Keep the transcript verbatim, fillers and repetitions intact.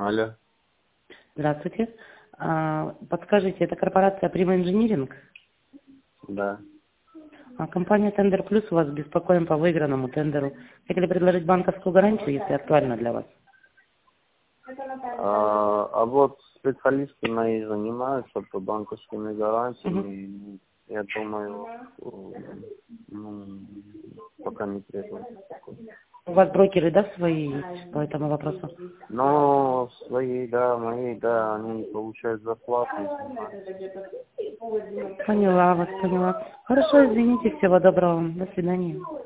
Алло. Здравствуйте. А, Подскажите, это корпорация Prima Engineering? Да. А, Компания Tender Plus, вас беспокоим по выигранному тендеру. Хотели предложить банковскую гарантию, если актуально для вас. А, а вот специалисты мои занимаются по банковскими гарантиями. Мгм. Я думаю, ну, пока не требуется такой. У вас брокеры, да, свои есть по этому вопросу? Но свои, да, мои, да, они получают зарплату. Поняла вас, поняла. Хорошо, извините, всего доброго. До свидания.